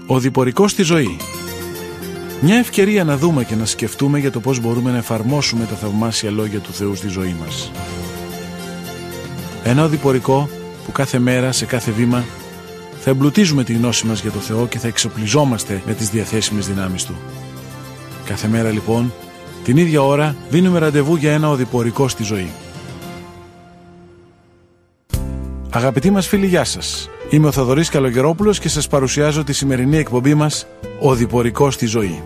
Ο διπορικός στη ζωή. Μια ευκαιρία να δούμε και να σκεφτούμε για το πώς μπορούμε να εφαρμόσουμε τα θαυμάσια λόγια του Θεού στη ζωή μας. Ένα οδηπορικό που κάθε μέρα, σε κάθε βήμα, θα εμπλουτίζουμε τη γνώση μας για το Θεό και θα εξοπλιζόμαστε με τις διαθέσιμες δυνάμεις Του. Κάθε μέρα λοιπόν, την ίδια ώρα, δίνουμε ραντεβού για ένα οδηπορικό στη ζωή. Αγαπητοί μας φίλοι, γεια σας. Είμαι ο Θοδωρής Καλογερόπουλος και σας παρουσιάζω τη σημερινή εκπομπή μας «Οδηπορικό στη ζωή».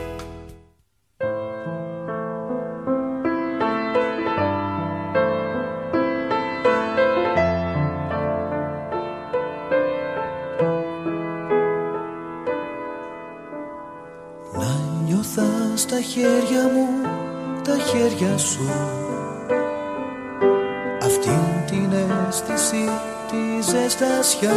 Να νιώθα στα χέρια μου τα χέρια σου, αυτήν την αίσθηση της ζεστασιάς,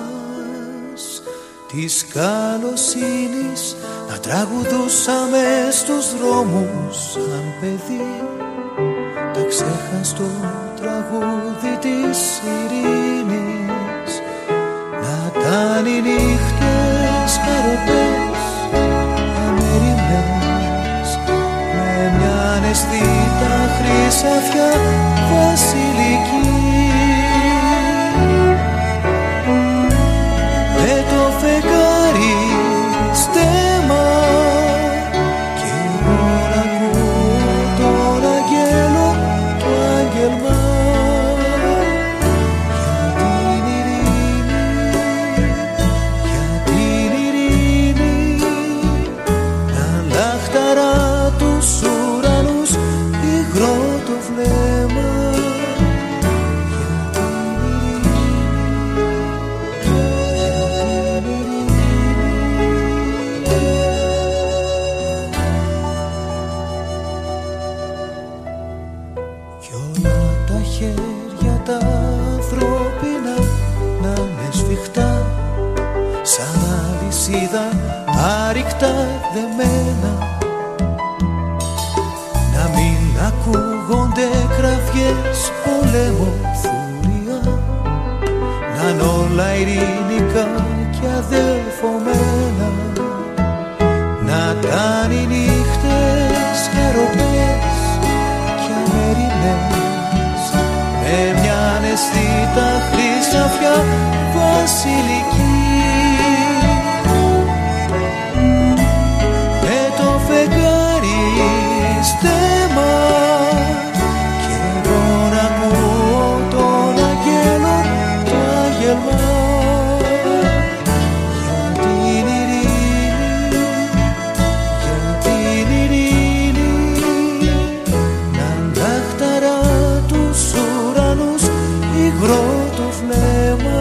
της καλοσύνης, να τραγουδούσαμε στους δρόμους σαν παιδί, τα ξέχαστο τραγούδι της ειρήνης, να ήταν οι νύχτες χαροπές, αμεριμνές, με μια αισθήτα χρυσαφιά βασιλική. Φεγγάρι στέμα και εγώ να ακούω τον αγγέλο του άγγελμα για την ειρήνη, τα λάχταρα τους ουρανούς υγρό το βλέμμα. Άρρηκτα δεμένα, να μην ακούγονται κραυγές πολέμων φούρια, να είναι όλα ειρηνικά και αδελφωμένα, να ήταν οι νύχτες χαροπές και αμεριμνές, με μια αισθήτα χρυσαφιά βασιλική. Στέμα και εγώ να ακούω τον αγγέλο το άγγελμα για την ειρήνη, να λάχταρα τους ουρανούς υγρό το βλέμμα.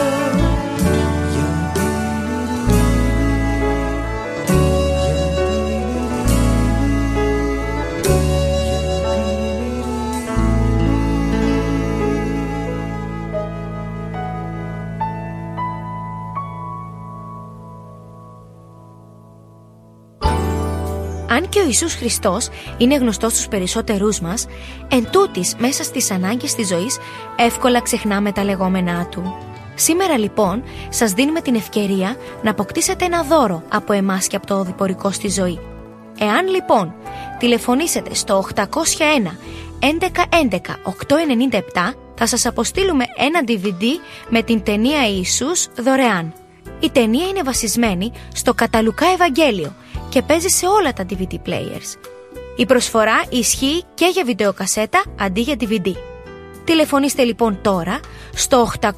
Αν και ο Ιησούς Χριστός είναι γνωστός στους περισσότερούς μας, εν τούτης μέσα στις ανάγκες της ζωής εύκολα ξεχνάμε τα λεγόμενά Του. Σήμερα λοιπόν σας δίνουμε την ευκαιρία να αποκτήσετε ένα δώρο από εμάς και από το οδηπορικό στη ζωή. Εάν λοιπόν τηλεφωνήσετε στο 801 11 11 897, θα σας αποστείλουμε ένα DVD με την ταινία Ιησούς δωρεάν. Η ταινία είναι βασισμένη στο κατά Λουκά Ευαγγέλιο και παίζει σε όλα τα DVD players. Η προσφορά ισχύει και για βιντεοκασέτα αντί για DVD. Τηλεφωνήστε λοιπόν τώρα στο 801 11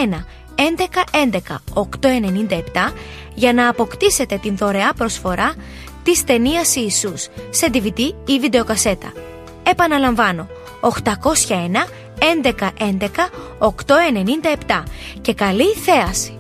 11 897 για να αποκτήσετε την δωρεά προσφορά της ταινίας Ιησούς σε DVD ή βιντεοκασέτα. Επαναλαμβάνω, 801 11 11 897 και καλή θέαση!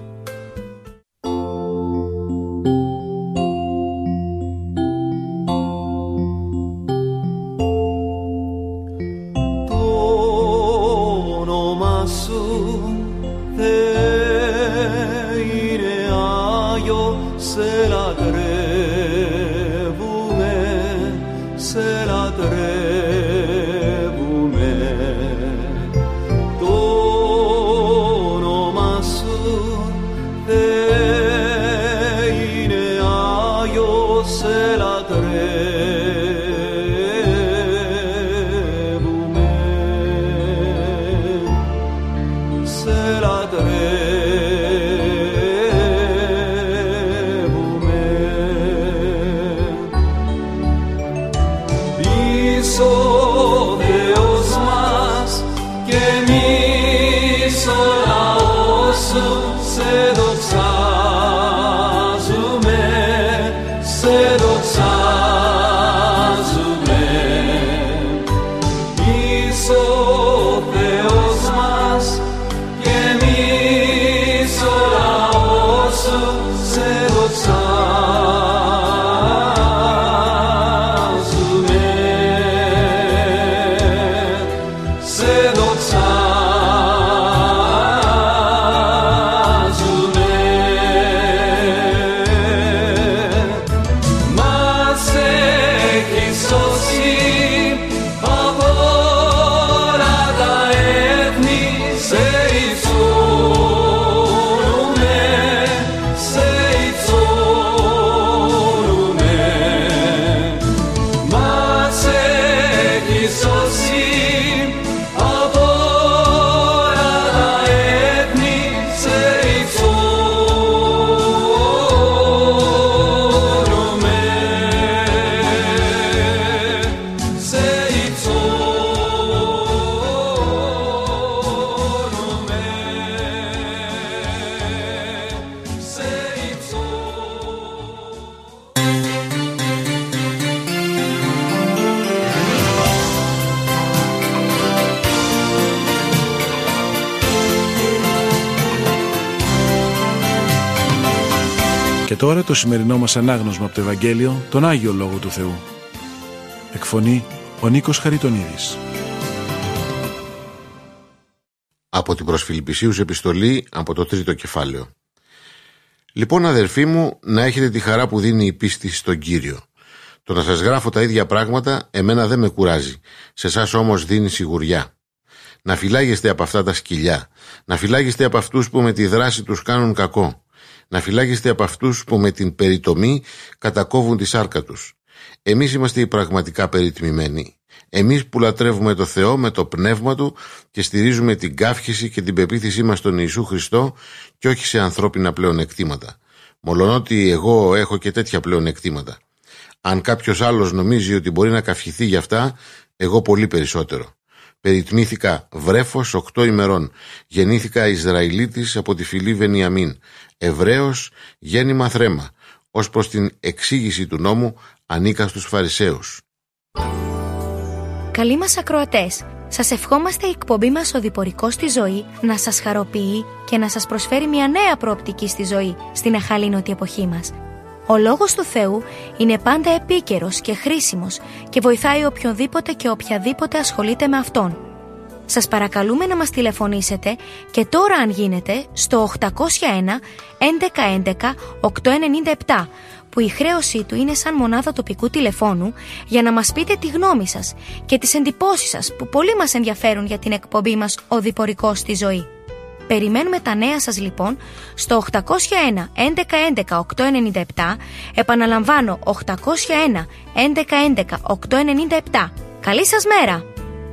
Και τώρα το σημερινό μας ανάγνωσμα από το Ευαγγέλιο, τον Άγιο Λόγο του Θεού. Εκφωνεί ο Νίκος Χαριτονίδης. Από την προς Φιλιππισίους επιστολή, από το 3ο κεφάλαιο. Λοιπόν, αδερφοί μου, να έχετε τη χαρά που δίνει η πίστη στον Κύριο. Το να σας γράφω τα ίδια πράγματα εμένα δεν με κουράζει, σε εσάς όμως δίνει σιγουριά. Να φυλάγεστε από αυτά τα σκυλιά, να φυλάγεστε από αυτούς που με τη δράση τους κάνουν κακό, να φυλάγεστε από αυτούς που με την περιτομή κατακόβουν τη σάρκα τους. Εμείς είμαστε οι πραγματικά περιτμημένοι. Εμείς που λατρεύουμε το Θεό με το πνεύμα Του και στηρίζουμε την καύχηση και την πεποίθησή μας στον Ιησού Χριστό και όχι σε ανθρώπινα πλεονεκτήματα. Μολονότι εγώ έχω και τέτοια πλεονεκτήματα. Αν κάποιος άλλος νομίζει ότι μπορεί να καυχηθεί γι' αυτά, εγώ πολύ περισσότερο. Περιτμήθηκα βρέφος 8 ημερών. Γεννήθηκα Ισραηλίτης από τη φυλή Βενιαμίν. Εβραίος, γέννημα θρέμα. Ως προς την εξήγηση του νόμου ανήκα στους Φαρισαίους. Καλοί μας ακροατές, σας ευχόμαστε η εκπομπή μας «Ο Διπορικός στη ζωή» να σας χαροποιεί και να σας προσφέρει μια νέα προοπτική στη ζωή στην αχαλήνωτη εποχή μας. Ο Λόγος του Θεού είναι πάντα επίκαιρος και χρήσιμος και βοηθάει οποιονδήποτε και οποιαδήποτε ασχολείται με Αυτόν. Σας παρακαλούμε να μας τηλεφωνήσετε και τώρα αν γίνεται στο 801 1111 897 που η χρέωσή του είναι σαν μονάδα τοπικού τηλεφώνου για να μας πείτε τη γνώμη σας και τις εντυπώσεις σας που πολύ μας ενδιαφέρουν για την εκπομπή μας «Ο Διπορικός στη ζωή». Περιμένουμε τα νέα σας λοιπόν στο 801 1111 897, επαναλαμβάνω 801 1111 897. Καλή σας μέρα!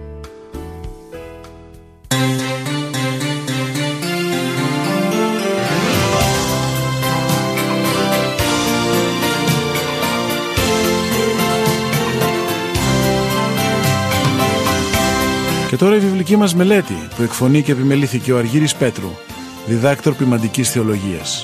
Και τώρα η βιβλική μας μελέτη που εκφωνεί και επιμελήθηκε ο Αργύρης Πέτρου, διδάκτορ ποιμαντικής θεολογίας.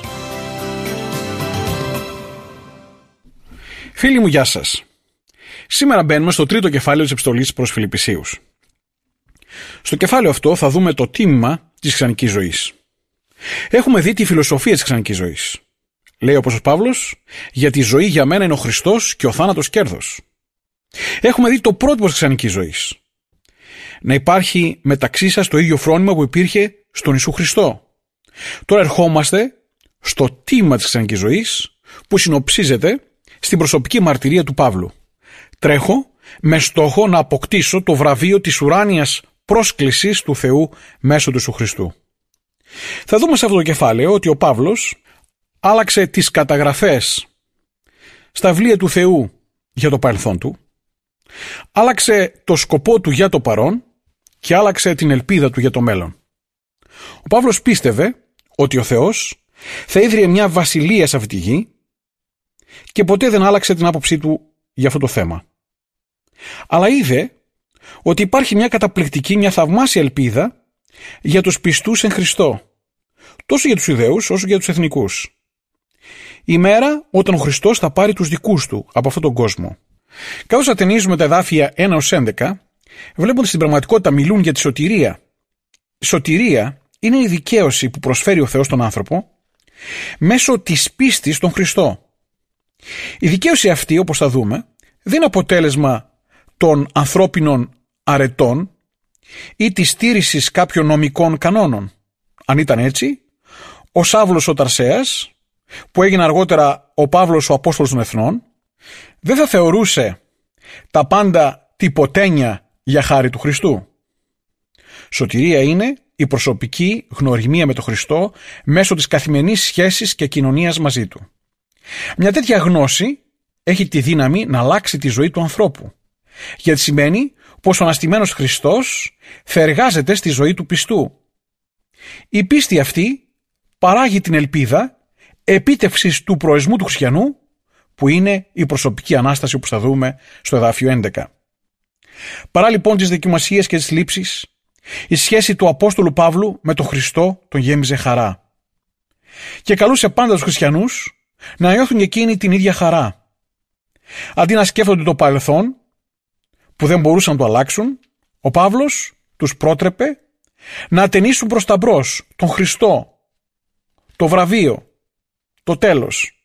Φίλοι μου, γεια σας. Σήμερα μπαίνουμε στο 3ο κεφάλαιο της επιστολής προς Φιλιππισίους. Στο κεφάλαιο αυτό θα δούμε το τίμημα της χριστιανικής ζωής. Έχουμε δει τη φιλοσοφία της χριστιανικής ζωής. Λέει ο Απόστολος Παύλος, γιατί η ζωή για μένα είναι ο Χριστός και ο θάνατος κέρδος. Έχουμε δει το πρότυπο της χριστιανικής ζωής. Να υπάρχει μεταξύ σας το ίδιο φρόνημα που υπήρχε στον Ιησού Χριστό. Τώρα ερχόμαστε στο τίμημα της χριστιανικής ζωής που συνοψίζεται στην προσωπική μαρτυρία του Παύλου. Τρέχω με στόχο να αποκτήσω το βραβείο της ουράνιας πρόσκλησης του Θεού μέσω του Ιησού Χριστού. Θα δούμε σε αυτό το κεφάλαιο ότι ο Παύλος άλλαξε τις καταγραφές στα βιβλία του Θεού για το παρελθόν του, άλλαξε το σκοπό του για το παρόν και άλλαξε την ελπίδα του για το μέλλον. Ο Παύλος πίστευε ότι ο Θεός θα ίδρυε μια βασιλεία σε αυτή τη γη και ποτέ δεν άλλαξε την άποψή του για αυτό το θέμα. Αλλά είδε ότι υπάρχει μια καταπληκτική, μια θαυμάσια ελπίδα για τους πιστούς εν Χριστώ, τόσο για τους Ιουδαίους όσο και για τους εθνικούς. Η μέρα όταν ο Χριστός θα πάρει τους δικούς του από αυτόν τον κόσμο. Καθώς ατενίζουμε τα εδάφια 1-11, βλέποντας την πραγματικότητα μιλούν για τη σωτηρία. Η σωτηρία είναι η δικαίωση που προσφέρει ο Θεός στον άνθρωπο μέσω της πίστης στον Χριστό. Η δικαίωση αυτή, όπως θα δούμε, δεν είναι αποτέλεσμα των ανθρώπινων αρετών ή της στήρησης κάποιων νομικών κανόνων. Αν ήταν έτσι, ο Σάβλος ο Ταρσέας, που έγινε αργότερα ο Παύλος ο Απόστολος των Εθνών, δεν θα θεωρούσε τα πάντα τυποτένια για χάρη του Χριστού. Σωτηρία είναι η προσωπική γνωριμία με τον Χριστό μέσω της καθημερινής σχέσης και κοινωνίας μαζί του. Μια τέτοια γνώση έχει τη δύναμη να αλλάξει τη ζωή του ανθρώπου, γιατί σημαίνει πως ο αναστημένος Χριστός θα εργάζεται στη ζωή του πιστού. Η πίστη αυτή παράγει την ελπίδα επίτευξης του προορισμού του χριστιανού, που είναι η προσωπική Ανάσταση, όπως θα δούμε στο εδάφιο 11. Παρά λοιπόν τις δοκιμασίες και τις λήψεις, η σχέση του Απόστολου Παύλου με τον Χριστό τον γέμιζε χαρά. Και καλούσε πάντα τους χριστιανούς να νιώθουν εκείνοι την ίδια χαρά. Αντί να σκέφτονται το παρελθόν, που δεν μπορούσαν να το αλλάξουν, ο Παύλος τους πρότρεπε να ατενίσουν προς τα μπρος τον Χριστό, το βραβείο, το τέλος.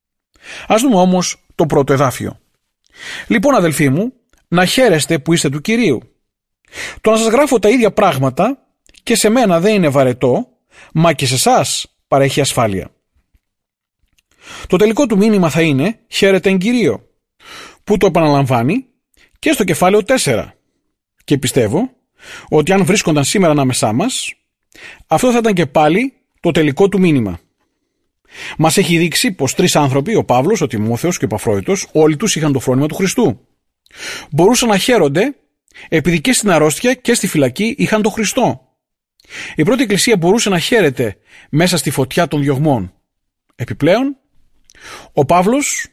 Ας δούμε όμως το πρώτο εδάφιο. Λοιπόν, αδελφοί μου, να χαίρεστε που είστε του Κυρίου. Το να σας γράφω τα ίδια πράγματα και σε μένα δεν είναι βαρετό, μα και σε εσάς παρέχει ασφάλεια. Το τελικό του μήνυμα θα είναι «Χαίρετε εν Κυρίω», που το επαναλαμβάνει και στο κεφάλαιο 4. Και πιστεύω ότι αν βρίσκονταν σήμερα ανάμεσά μας, αυτό θα ήταν και πάλι το τελικό του μήνυμα. Μας έχει δείξει πως 3 άνθρωποι, ο Παύλος, ο Τιμόθεος και ο Επαφρόητος, όλοι τους είχαν το φρόνημα του Χριστού. Μπορούσαν να χαίρονται επειδή και στην αρρώστια και στη φυλακή είχαν τον Χριστό. Η πρώτη εκκλησία μπορούσε να χαίρεται μέσα στη φωτιά των διωγμών. Επιπλέον, ο Παύλος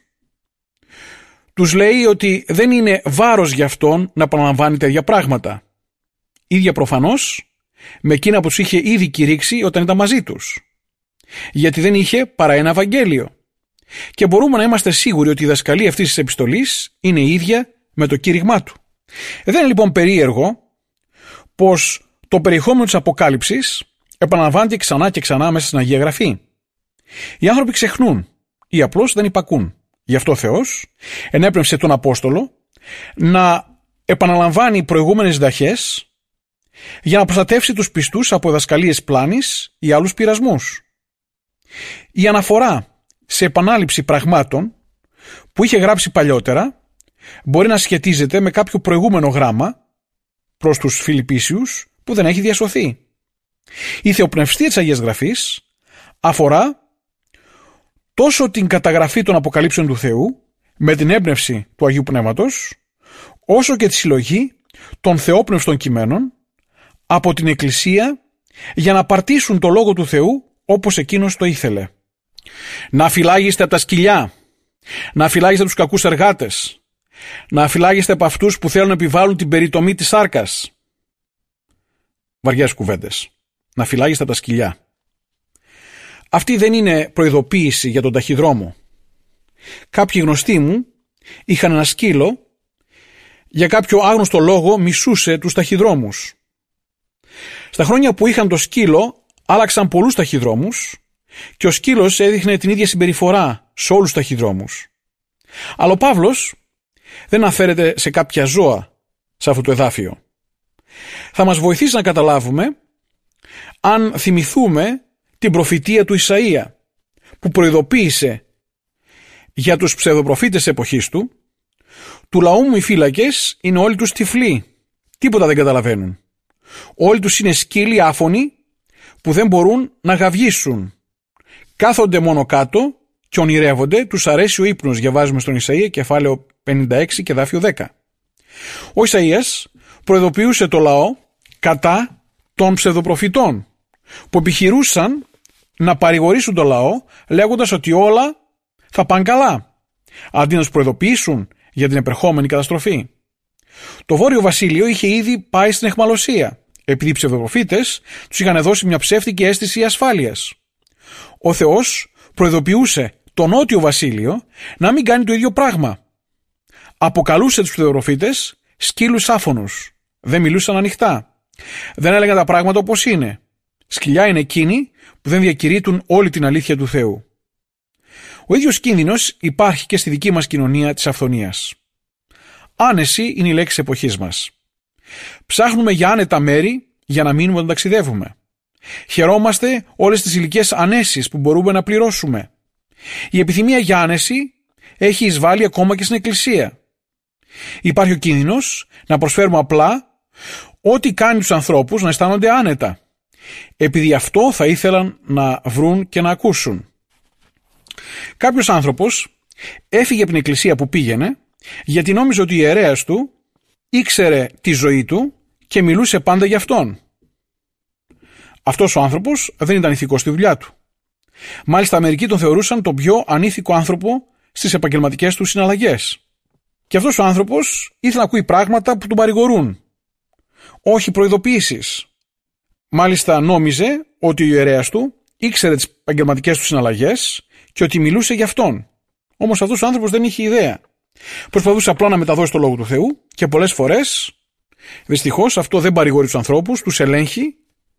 τους λέει ότι δεν είναι βάρος για αυτόν να επαναλαμβάνει τέτοια πράγματα. Ίδια προφανώς με εκείνα που τους είχε ήδη κηρύξει όταν ήταν μαζί τους. Γιατί δεν είχε παρά ένα Ευαγγέλιο. Και μπορούμε να είμαστε σίγουροι ότι η διδασκαλία αυτής της επιστολής είναι ίδια με το κήρυγμά του. Δεν είναι λοιπόν περίεργο πως το περιεχόμενο της Αποκάλυψης επαναλαμβάνεται ξανά και ξανά μέσα στην Αγία Γραφή. Οι άνθρωποι ξεχνούν ή απλώς δεν υπακούν. Γι' αυτό ο Θεός ενέπνευσε τον Απόστολο να επαναλαμβάνει προηγούμενες διδαχές για να προστατεύσει τους πιστούς από διδασκαλίες πλάνης ή άλλους πειρασμούς. Η αναφορά σε επανάληψη πραγμάτων που είχε γράψει παλιότερα μπορεί να σχετίζεται με κάποιο προηγούμενο γράμμα προς τους Φιλιππίσιους που δεν έχει διασωθεί. Η θεοπνευστία της Αγίας Γραφής αφορά τόσο την καταγραφή των αποκαλύψεων του Θεού με την έμπνευση του Αγίου Πνεύματος, όσο και τη συλλογή των θεόπνευστων κειμένων από την Εκκλησία για να παρτίσουν το Λόγο του Θεού όπως εκείνος το ήθελε. Να φυλάγεστε από τα σκυλιά, να φυλάγεστε από τους κακούς εργάτες, να φυλάγεστε από αυτούς που θέλουν να επιβάλλουν την περιτομή της σάρκας. Βαριές κουβέντες. Να φυλάγεστε από τα σκυλιά. Αυτή δεν είναι προειδοποίηση για τον ταχυδρόμο. Κάποιοι γνωστοί μου είχαν ένα σκύλο, για κάποιο άγνωστο λόγο μισούσε τους ταχυδρόμους. Στα χρόνια που είχαν το σκύλο άλλαξαν πολλούς ταχυδρόμους και ο σκύλος έδειχνε την ίδια συμπεριφορά σε όλους τους ταχυδρόμους. Αλλά ο Παύλος δεν αναφέρεται σε κάποια ζώα σε αυτό το εδάφιο. Θα μας βοηθήσει να καταλάβουμε αν θυμηθούμε την προφητεία του Ισαΐα που προειδοποίησε για τους ψευδοπροφήτες της εποχής του λαού μου οι φύλακες είναι όλοι τους τυφλοί, τίποτα δεν καταλαβαίνουν. Όλοι τους είναι σκύλοι άφωνοι που δεν μπορούν να γαυγίσουν. Κάθονται μόνο κάτω και ονειρεύονται, τους αρέσει ο ύπνος, διαβάζουμε στον Ισαΐα κεφάλαιο 56 και εδάφιο 10. Ο Ισαΐας προειδοποιούσε το λαό κατά των ψευδοπροφητών που επιχειρούσαν να παρηγορήσουν το λαό λέγοντας ότι όλα θα πάνε καλά, αντί να τους προειδοποιήσουν για την επερχόμενη καταστροφή. Το Βόρειο Βασίλειο είχε ήδη πάει στην αιχμαλωσία, επειδή οι ψευδοπροφήτες τους είχαν δώσει μια ψεύτικη αίσθηση ασφάλειας. Ο Θεός προειδοποιούσε το Νότιο Βασίλειο να μην κάνει το ίδιο πράγμα. Αποκαλούσε τους ψευδοπροφήτες σκύλους άφωνους. Δεν μιλούσαν ανοιχτά. Δεν έλεγαν τα πράγματα όπως είναι. Σκυλιά είναι εκείνοι που δεν διακηρύττουν όλη την αλήθεια του Θεού. Ο ίδιος κίνδυνος υπάρχει και στη δική μας κοινωνία της αυθονίας. Άνεση είναι η λέξη εποχής μας. Ψάχνουμε για άνετα μέρη για να μείνουμε να ταξιδεύουμε. Χαιρόμαστε όλες τις υλικές ανέσεις που μπορούμε να πληρώσουμε. Η επιθυμία για άνεση έχει εισβάλει ακόμα και στην Εκκλησία. Υπάρχει ο κίνδυνος να προσφέρουμε απλά ό,τι κάνει τους ανθρώπους να αισθάνονται άνετα, επειδή αυτό θα ήθελαν να βρουν και να ακούσουν. Κάποιος άνθρωπος έφυγε από την εκκλησία που πήγαινε γιατί νόμιζε ότι ο ιερέας του ήξερε τη ζωή του και μιλούσε πάντα για αυτόν. Αυτός ο άνθρωπος δεν ήταν ηθικός στη δουλειά του. Μάλιστα μερικοί τον θεωρούσαν τον πιο ανήθικο άνθρωπο στις επαγγελματικές του συναλλαγές. Και αυτός ο άνθρωπος ήθελε να ακούει πράγματα που τον παρηγορούν, όχι προειδοποιήσεις. Μάλιστα νόμιζε ότι ο ιερέας του ήξερε τις επαγγελματικές του συναλλαγές και ότι μιλούσε για αυτόν. Όμως αυτός ο άνθρωπος δεν είχε ιδέα. Προσπαθούσε απλά να μεταδώσει το λόγο του Θεού και πολλές φορές, δυστυχώς, αυτό δεν παρηγορεί τους ανθρώπους, τους ελέγχει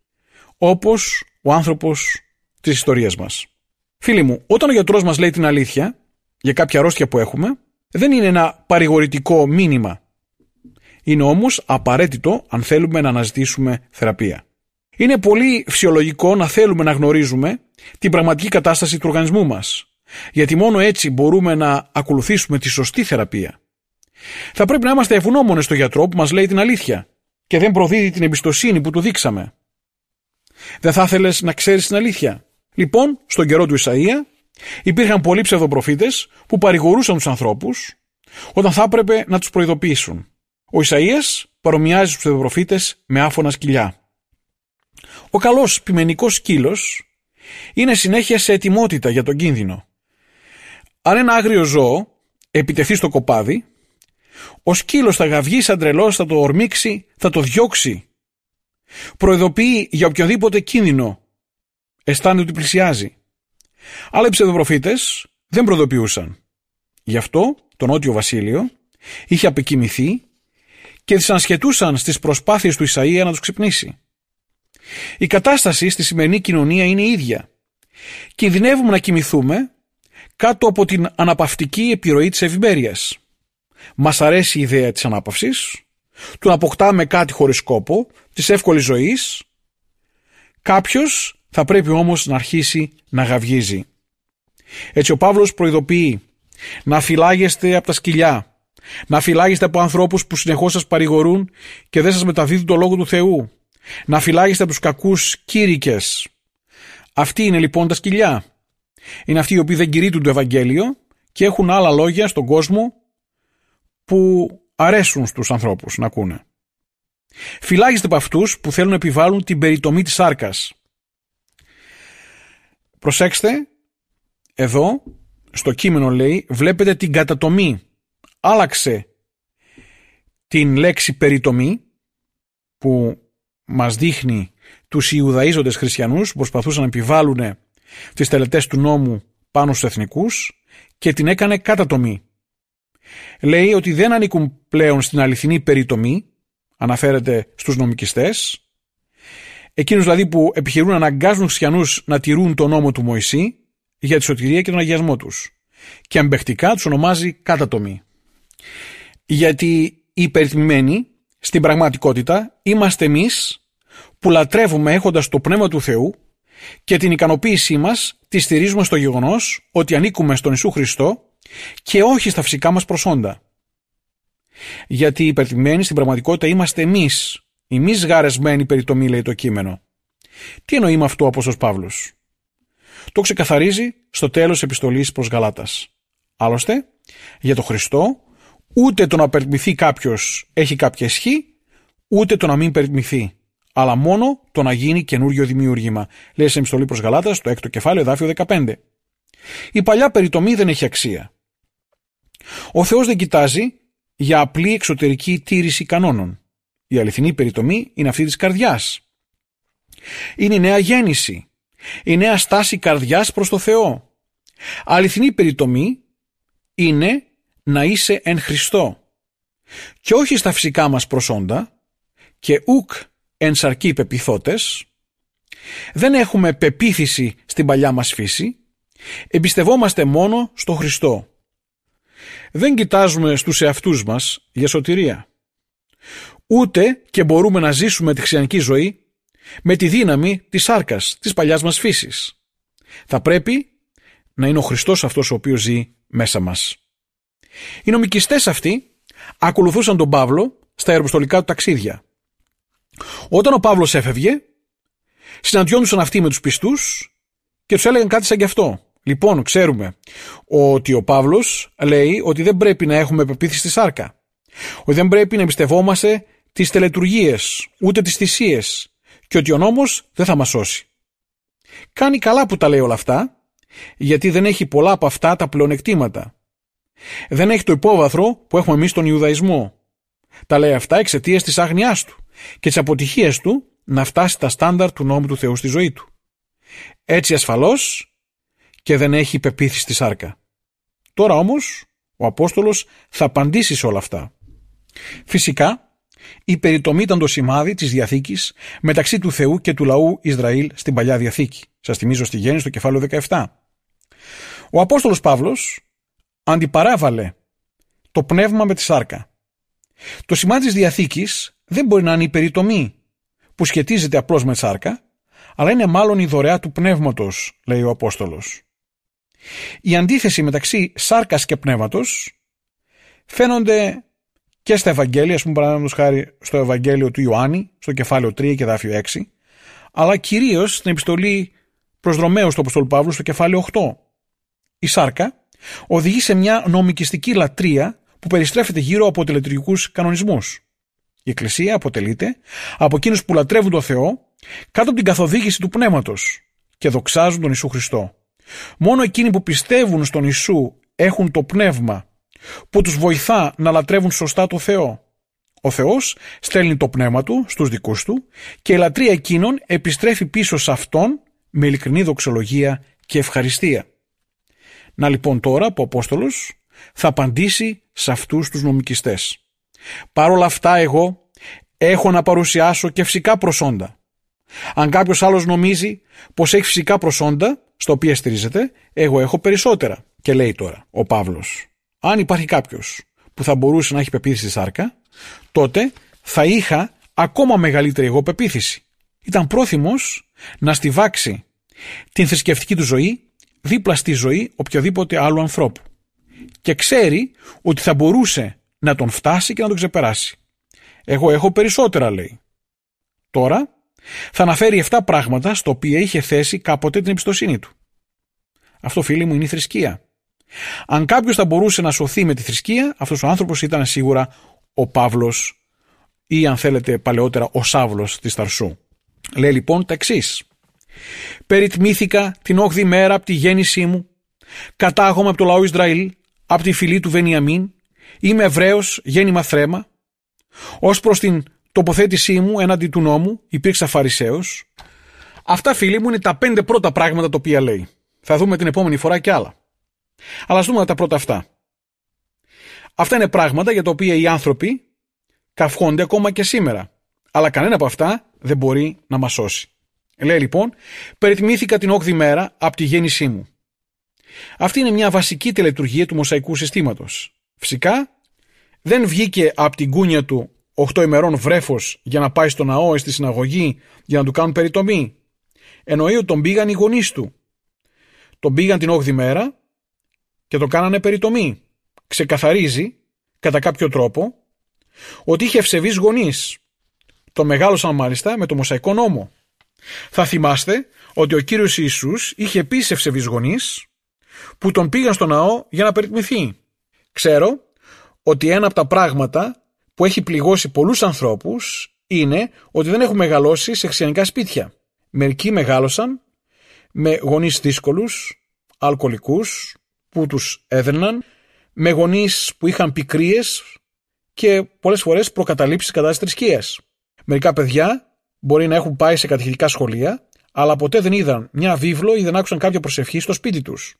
όπως ο άνθρωπος της ιστορίας μας. Φίλοι μου, όταν ο γιατρός μας λέει την αλήθεια για κάποια αρρώστια που έχουμε, δεν είναι ένα παρηγορητικό μήνυμα. Είναι όμως απαραίτητο αν θέλουμε να αναζητήσουμε θεραπεία. Είναι πολύ φυσιολογικό να θέλουμε να γνωρίζουμε την πραγματική κατάσταση του οργανισμού μας, γιατί μόνο έτσι μπορούμε να ακολουθήσουμε τη σωστή θεραπεία. Θα πρέπει να είμαστε ευγνώμονες στον γιατρό που μας λέει την αλήθεια και δεν προδίδει την εμπιστοσύνη που του δείξαμε. Δεν θα ήθελες να ξέρεις την αλήθεια? Λοιπόν, στον καιρό του Ισαΐα υπήρχαν πολλοί ψευδοπροφήτες που παρηγορούσαν τους ανθρώπους όταν θα έπρεπε να τους προειδοποιήσουν. Ο Ισαΐας παρομοιάζει τους ψευδοπροφήτες με άφωνα σκυλιά. Ο καλός ποιμενικός σκύλος είναι συνέχεια σε ετοιμότητα για τον κίνδυνο. Αν ένα άγριο ζώο επιτεθεί στο κοπάδι, ο σκύλος θα γαυγεί σαν τρελός, θα το ορμήξει, θα το διώξει. Προειδοποιεί για οποιοδήποτε κίνδυνο αισθάνεται ότι πλησιάζει. Αλλά οι ψευδοπροφήτες δεν προειδοποιούσαν. Γι' αυτό το Νότιο Βασίλειο είχε απεκοιμηθεί και δυσανασχετούσαν στις προσπάθειες του Ισαΐα να τους ξυπνήσει. Η κατάσταση στη σημερινή κοινωνία είναι ίδια. Κινδυνεύουμε να κοιμηθούμε κάτω από την αναπαυτική επιρροή της ευημέρειας. Μας αρέσει η ιδέα της ανάπαυσης, του να αποκτάμε κάτι χωρίς σκόπο, της εύκολης ζωής. Κάποιος θα πρέπει όμως να αρχίσει να γαυγίζει. Έτσι ο Παύλος προειδοποιεί να φυλάγεστε από τα σκυλιά, να φυλάγεστε από ανθρώπους που συνεχώς σας παρηγορούν και δεν σας μεταδίδουν το λόγο του Θεού, να φυλάγεστε από τους κακούς κήρυκες. Αυτοί είναι λοιπόν τα σκυλιά. Είναι αυτοί οι οποίοι δεν κηρύττουν το Ευαγγέλιο και έχουν άλλα λόγια στον κόσμο που αρέσουν στους ανθρώπους να ακούνε. Φυλάγεστε από αυτούς που θέλουν να επιβάλλουν την περιτομή της σάρκας. Προσέξτε, εδώ στο κείμενο λέει, βλέπετε την κατατομή. Άλλαξε την λέξη περιτομή που μας δείχνει τους Ιουδαίζοντες χριστιανούς που προσπαθούσαν να επιβάλλουν τις τελετές του νόμου πάνω στους εθνικούς και την έκανε κατατομή. Λέει ότι δεν ανήκουν πλέον στην αληθινή περιτομή, αναφέρεται στους νομικιστές, εκείνους δηλαδή που επιχειρούν να αναγκάζουν τους χριστιανούς να τηρούν τον νόμο του Μωυσή για τη σωτηρία και τον αγιασμό τους, και αμπεχτικά τους ονομάζει κατατομή. Γιατί οι υπερτιμημένοι στην πραγματικότητα είμαστε εμείς που λατρεύουμε έχοντας το Πνεύμα του Θεού και την ικανοποίησή μας τη στηρίζουμε στο γεγονός ότι ανήκουμε στον Ιησού Χριστό και όχι στα φυσικά μας προσόντα. Γιατί οι υπερτιμημένοι στην πραγματικότητα είμαστε εμείς γαρεσμένοι περιτομή, λέει το κείμενο. Τι εννοεί με αυτό ο Απόστολος Παύλος? το ξεκαθαρίζει στο τέλος επιστολής προς Γαλάτας. Άλλωστε, για τον Χριστό, ούτε το να περιτμηθεί κάποιος έχει κάποια ισχύ, ούτε το να μην περιτμηθεί, αλλά μόνο το να γίνει καινούριο δημιούργημα. Λέει σε επιστολή προς Γαλάτας, το 6ο κεφάλαιο, εδάφιο 15. Η παλιά περιτομή δεν έχει αξία. Ο Θεός δεν κοιτάζει για απλή εξωτερική τήρηση κανόνων. Η αληθινή περιτομή είναι αυτή της καρδιάς. Είναι η νέα γέννηση, η νέα στάση καρδιάς προς το Θεό. Αληθινή περιτομή είναι να είσαι εν Χριστώ και όχι στα φυσικά μας προσόντα και ουκ εν σαρκή πεποιθότες. Δεν έχουμε πεποίθηση στην παλιά μας φύση, εμπιστευόμαστε μόνο στο Χριστό. Δεν κοιτάζουμε στους εαυτούς μας για σωτηρία. Ούτε και μπορούμε να ζήσουμε τη χριστιανική ζωή με τη δύναμη της σάρκας, της παλιάς μας φύσης. Θα πρέπει να είναι ο Χριστός αυτός ο οποίος ζει μέσα μας. Οι νομικιστές αυτοί ακολουθούσαν τον Παύλο στα αεροποστολικά του ταξίδια. Όταν ο Παύλος έφευγε, συναντιόντουσαν αυτοί με τους πιστούς και τους έλεγαν κάτι σαν γι' αυτό. Λοιπόν, ξέρουμε ότι ο Παύλος λέει ότι δεν πρέπει να έχουμε πεποίθηση στη σάρκα, ότι δεν πρέπει να εμπιστευόμαστε τις τελετουργίες, ούτε τις θυσίες, και ότι ο νόμος δεν θα μας σώσει. Κάνει καλά που τα λέει όλα αυτά, γιατί δεν έχει πολλά από αυτά τα πλεονεκτήματα. Δεν έχει το υπόβαθρο που έχουμε εμείς στον Ιουδαϊσμό. Τα λέει αυτά εξαιτίας της άγνοιάς του και της αποτυχίας του να φτάσει στα στάνταρ του νόμου του Θεού στη ζωή του. Έτσι ασφαλώς και δεν έχει πεποίθηση στη σάρκα. Τώρα όμως ο Απόστολος θα απαντήσει σε όλα αυτά. Φυσικά η περιτομή ήταν το σημάδι της διαθήκης μεταξύ του Θεού και του λαού Ισραήλ στην Παλιά Διαθήκη. Σας θυμίζω στη Γέννηση στο κεφάλαιο 17. Ο Απόστολος Παύλος αντιπαράβαλε το πνεύμα με τη σάρκα. Το σημάδι της Διαθήκης δεν μπορεί να είναι η περιτομή που σχετίζεται απλώς με τη σάρκα, αλλά είναι μάλλον η δωρεά του πνεύματος, λέει ο Απόστολος. Η αντίθεση μεταξύ σάρκας και πνεύματος φαίνονται και στα Ευαγγέλια, ας πούμε παραδείγματος χάρη στο Ευαγγέλιο του Ιωάννη, στο κεφάλαιο 3 και εδάφιο 6, αλλά κυρίως στην επιστολή προς Ρωμαίους του Αποστόλου Παύλου στο κεφάλαιο 8. Η σάρκα οδηγεί σε μια νομικιστική λατρεία που περιστρέφεται γύρω από τελετουργικούς κανονισμούς. Η Εκκλησία αποτελείται από εκείνους που λατρεύουν τον Θεό κάτω από την καθοδήγηση του Πνεύματος και δοξάζουν τον Ιησού Χριστό. Μόνο εκείνοι που πιστεύουν στον Ιησού έχουν το πνεύμα που τους βοηθά να λατρεύουν σωστά το Θεό. Ο Θεός στέλνει το πνεύμα του στους δικούς του και η λατρεία εκείνων επιστρέφει πίσω σε αυτόν με ειλικρινή δοξολογία και ευχαριστία. Να λοιπόν τώρα που ο Απόστολος θα απαντήσει σε αυτούς τους νομικιστές. Παρ' όλα αυτά εγώ έχω να παρουσιάσω και φυσικά προσόντα. Αν κάποιος άλλος νομίζει πως έχει φυσικά προσόντα στο οποίο στηρίζεται, εγώ έχω περισσότερα. Και λέει τώρα ο Παύλος, αν υπάρχει κάποιος που θα μπορούσε να έχει πεποίθηση στη σάρκα, τότε θα είχα ακόμα μεγαλύτερη εγώ πεποίθηση. Ήταν πρόθυμος να στιβάξει την θρησκευτική του ζωή δίπλα στη ζωή οποιοδήποτε άλλου ανθρώπου. Και ξέρει ότι θα μπορούσε να τον φτάσει και να τον ξεπεράσει. Εγώ έχω περισσότερα, λέει. Τώρα θα αναφέρει 7 πράγματα στο οποία είχε θέσει κάποτε την εμπιστοσύνη του. Αυτό, φίλοι μου, είναι η θρησκεία. Αν κάποιος θα μπορούσε να σωθεί με τη θρησκεία, αυτός ο άνθρωπος ήταν σίγουρα ο Παύλος ή, αν θέλετε παλαιότερα, ο Σάβλος της Ταρσού. Λέει λοιπόν τα εξής. Περιτμήθηκα την 8η μέρα από τη γέννησή μου, κατάγομαι από το λαό Ισραήλ, από τη φυλή του Βενιαμίν, είμαι Εβραίος, γέννημα θρέμα. Ως προς την τοποθέτησή μου έναντι του νόμου υπήρξα Φαρισαίος. Αυτά, φίλοι μου, είναι τα 5 πρώτα πράγματα τα οποία λέει. Θα δούμε την επόμενη φορά και άλλα. Αλλά ας δούμε τα πρώτα αυτά. Αυτά είναι πράγματα για τα οποία οι άνθρωποι καυχόνται ακόμα και σήμερα. Αλλά κανένα από αυτά δεν μπορεί να μας σώσει. Λέει λοιπόν, περιτμήθηκα την 8η μέρα από τη γέννησή μου. Αυτή είναι μια βασική τελετουργία του μοσαϊκού συστήματος. Φυσικά δεν βγήκε από την κούνια του 8 ημερών βρέφος για να πάει στο ναό ή στη συναγωγή για να του κάνουν περιτομή. Εννοεί ότι τον πήγαν οι γονείς του. Τον πήγαν την 8η μέρα και το κάνανε περιτομή. Ξεκαθαρίζει κατά κάποιο τρόπο ότι είχε ευσεβείς γονείς. Τον μεγάλωσαν μάλιστα με το μοσαϊκό νόμο. Θα θυμάστε ότι ο Κύριος Ιησούς είχε επίσης ευσεβείς γονείς που τον πήγαν στο ναό για να περιτμηθεί. Ξέρω ότι ένα από τα πράγματα που έχει πληγώσει πολλούς ανθρώπους είναι ότι δεν έχουν μεγαλώσει σε χριστιανικά σπίτια. Μερικοί μεγάλωσαν με γονείς δύσκολους, αλκοολικούς που τους έδερναν, με γονείς που είχαν πικρίες και πολλές φορές προκαταλήψεις κατά της θρησκείας. Μερικά παιδιά μπορεί να έχουν πάει σε κατηχητικά σχολεία, αλλά ποτέ δεν είδαν μια βίβλο ή δεν άκουσαν κάποια προσευχή στο σπίτι τους.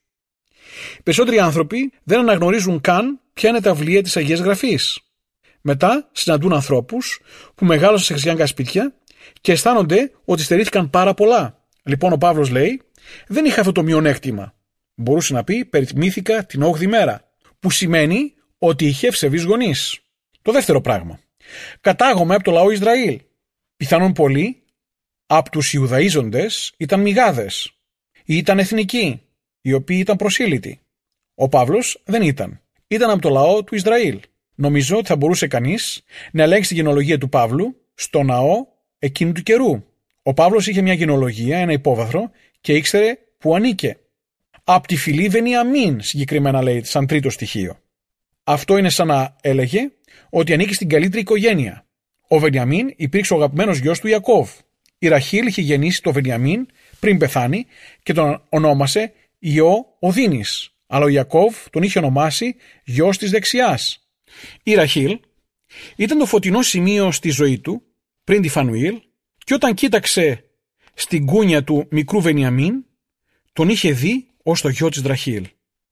Οι περισσότεροι άνθρωποι δεν αναγνωρίζουν καν ποια είναι τα βιβλία της Αγίας Γραφής. Μετά συναντούν ανθρώπους που μεγάλωσαν σε χριστιανικά σπίτια και αισθάνονται ότι στερήθηκαν πάρα πολλά. Λοιπόν, ο Παύλος λέει: δεν είχα αυτό το μειονέκτημα. Μπορούσε να πει: περιτμήθηκα την 8η μέρα, που σημαίνει ότι είχε ευσεβείς γονείς. Το δεύτερο πράγμα. Κατάγομαι από το λαό Ισραήλ. Πιθανόν πολλοί από τους Ιουδαΐζοντες ήταν μηγάδες ή ήταν εθνικοί, οι οποίοι ήταν προσήλυτοι. Ο Παύλος δεν ήταν. Ήταν από το λαό του Ισραήλ. Νομίζω ότι θα μπορούσε κανείς να ελέγξει τη γενεολογία του Παύλου στο ναό εκείνου του καιρού. Ο Παύλος είχε μια γενεολογία, ένα υπόβαθρο και ήξερε που ανήκε. Από τη φυλή Βενιαμίν, συγκεκριμένα λέει, σαν τρίτο στοιχείο. Αυτό είναι σαν να έλεγε ότι ανήκει στην καλύτερη οικογένεια. Ο Βενιαμίν υπήρξε ο αγαπημένος γιος του Ιακώβ. Η Ραχήλ είχε γεννήσει το Βενιαμίν πριν πεθάνει και τον ονόμασε Υιό Οδύνης. Αλλά ο Ιακώβ τον είχε ονομάσει γιος της δεξιάς. Η Ραχήλ ήταν το φωτεινό σημείο στη ζωή του πριν τη Φανουήλ και όταν κοίταξε στην κούνια του μικρού Βενιαμίν τον είχε δει ως το γιο της Ραχήλ.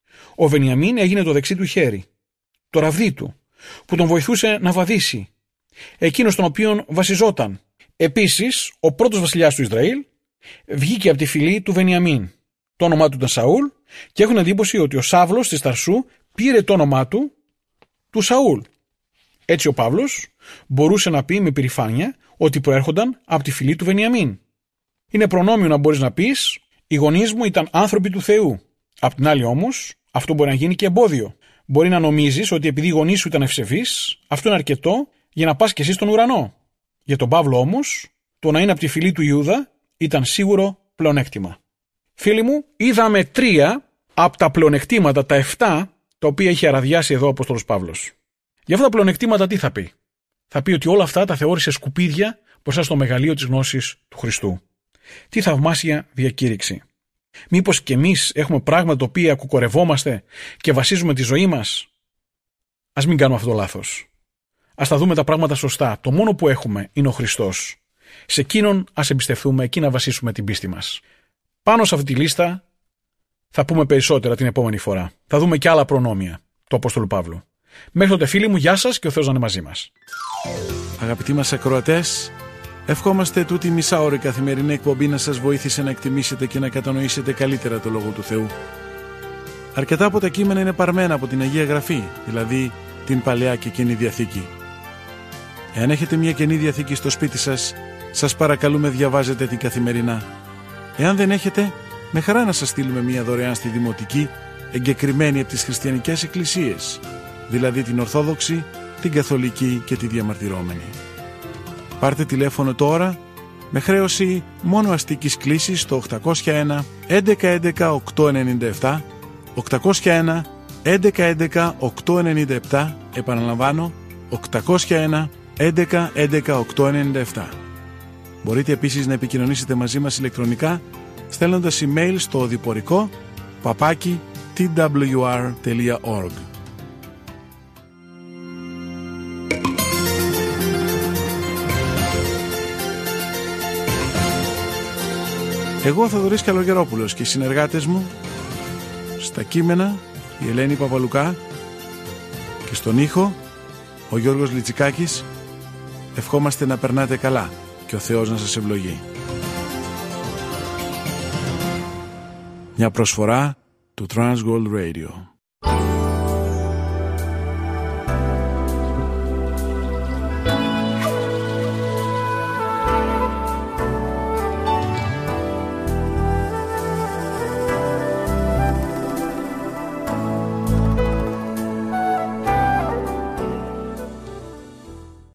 Ο Βενιαμίν έγινε το δεξί του χέρι, το ραβδί του, που τον βοηθούσε να βαδίσει, εκείνος τον οποίον βασιζόταν. Επίσης, ο πρώτος βασιλιάς του Ισραήλ βγήκε από τη φυλή του Βενιαμίν. Το όνομά του ήταν Σαούλ και έχουν εντύπωση ότι ο Σάβλος της Ταρσού πήρε το όνομά του Σαούλ. Έτσι ο Παύλος μπορούσε να πει με περηφάνεια ότι προέρχονταν από τη φυλή του Βενιαμίν. Είναι προνόμιο να μπορείς να πεις: οι γονείς μου ήταν άνθρωποι του Θεού. Απ' την άλλη όμως, αυτό μπορεί να γίνει και εμπόδιο. Μπορεί να νομίζεις ότι επειδή οι γονείς σου ήταν ευσεβείς, αυτό είναι αρκετό για να πας κι εσύ στον ουρανό. Για τον Παύλο όμως, το να είναι από τη φυλή του Ιούδα ήταν σίγουρο πλεονέκτημα. Φίλοι μου, είδαμε 3 από τα πλεονεκτήματα, τα 7, τα οποία είχε αραδιάσει εδώ ο Απόστολος Παύλος. Για αυτά τα πλεονεκτήματα τι θα πει? Θα πει ότι όλα αυτά τα θεώρησε σκουπίδια μπροστά στο μεγαλείο της γνώσης του Χριστού. Τι θαυμάσια διακήρυξη. Μήπως και εμείς έχουμε πράγματα τα οποία κουκορευόμαστε και βασίζουμε τη ζωή μας? Ας μην κάνουμε αυτό το λάθος. Ας τα δούμε τα πράγματα σωστά. Το μόνο που έχουμε είναι ο Χριστός. Σε εκείνον ας εμπιστευτούμε, εκεί να βασίσουμε την πίστη μας. Πάνω σε αυτή τη λίστα θα πούμε περισσότερα την επόμενη φορά. Θα δούμε και άλλα προνόμια του Απόστολου Παύλου. Μέχρι τότε, φίλοι μου, γεια σας και ο Θεός να είναι μαζί μας. Αγαπητοί μας ακροατές, ευχόμαστε τούτη μισάωρη καθημερινή εκπομπή να σας βοήθησε να εκτιμήσετε και να κατανοήσετε καλύτερα το Λόγο του Θεού. Αρκετά από τα κείμενα είναι παρμένα από την Αγία Γραφή, δηλαδή την Παλαιά και Καινή Διαθήκη. Εάν έχετε μια Καινή Διαθήκη στο σπίτι σας, σας παρακαλούμε διαβάζετε την καθημερινά. Εάν δεν έχετε, με χαρά να σας στείλουμε μια δωρεάν στη Δημοτική, εγκεκριμένη από τις χριστιανικές εκκλησίες, δηλαδή την Ορθόδοξη, την Καθολική και τη Διαμαρτυρόμενη. Πάρτε τηλέφωνο τώρα με χρέωση μόνο αστικής κλήσης στο 801 1111 897, 801 1111 897, επαναλαμβάνω 801 1111 897. Μπορείτε επίσης να επικοινωνήσετε μαζί μας ηλεκτρονικά στέλνοντας email στο οδηπορικό @twr.org. Εγώ, Θοδωρής Καλογερόπουλος, και οι συνεργάτες μου στα κείμενα, η Ελένη Παπαλουκά, και στον ήχο, ο Γιώργος Λιτσικάκης, ευχόμαστε να περνάτε καλά και ο Θεός να σας ευλογεί. Μια προσφορά του Transworld Radio.